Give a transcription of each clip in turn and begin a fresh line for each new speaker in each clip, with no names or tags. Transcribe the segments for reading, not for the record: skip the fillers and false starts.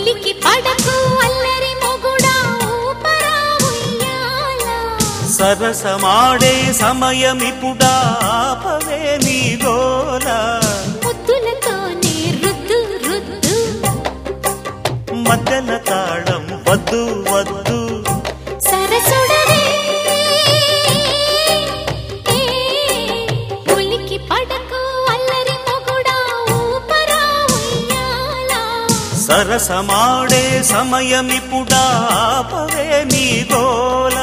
ఉలికి పడకు అల్లరి మొగుడా ఊపరా ఉయ్యాల
సరసమాడే సమయమిపుడా ఆపవే నీ గోల
ముద్దులతోనే రుద్దు రుద్దు
మధ్యల తాళం వద్దు వద్దు
సరసుడవే ఉలికి పడకు అల్లరి మొగుడా ఊపరా ఉయ్యాల
సరసమాడే సమయమిపుడా ఆపవే నీ గోల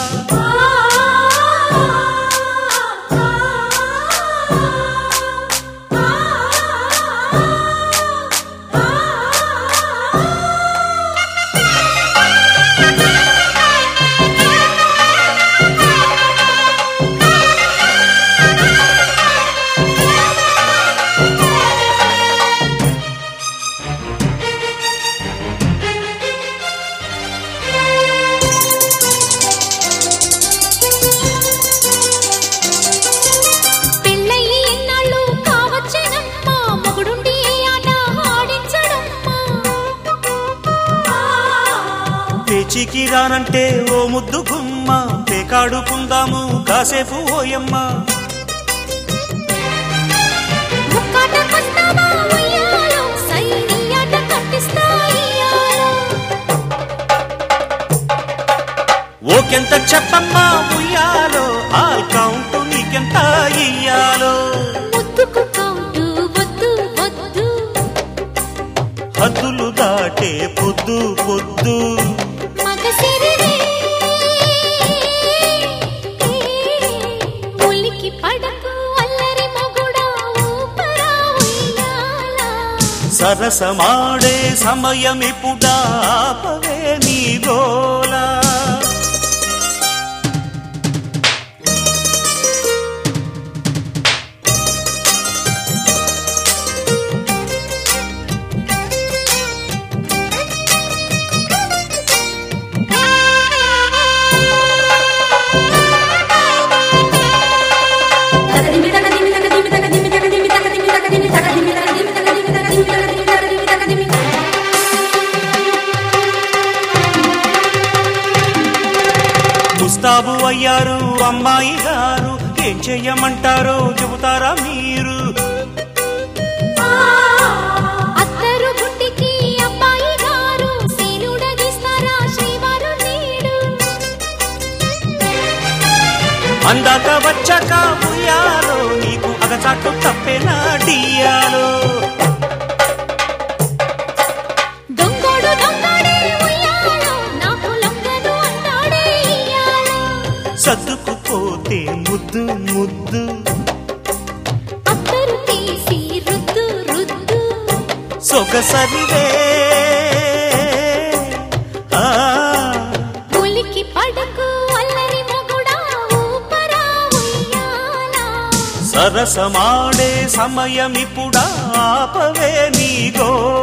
పేచికి రానంటే ఓ ముద్దు గుమ్మ పేకాడుకుందాము కాసేపు ఓయమ్మ ఓకెంత చెప్పమ్మా ఉయ్యాలో ఆ కౌంటు నీకెంత ఇయ్యాలో హద్దులు దాటే పొద్దు పొద్దు
ఉలికి పడకు అల్లరి మొగుడా ఊపరా ఉయ్యాల
సరసమాడే సమయమిపుడా ఆపవే నీ గోల ముస్తాబు అయ్యారు అమ్మాయి గారు ఏం చెయ్యమంటారో చెబుతారా మీరు
అత్తరు గుంటికి అబ్బాయి గారు సీలుడగిస్తారా శ్రీవారు నీడు
అందాక వచ్చాక ఉయ్యాలో నీకు అగచాటు తప్పేనా డియాలో సర్దుకుపోతే ముద్దు ముద్దు
అత్తరు తీసి రుద్దు రుద్దు
సొగసరివే
ఉలికి పడకు అల్లరి మొగుడా ఊపరా ఉయ్యాల
సరసమాడే సమయమిపుడా ఆపవే నీ గోల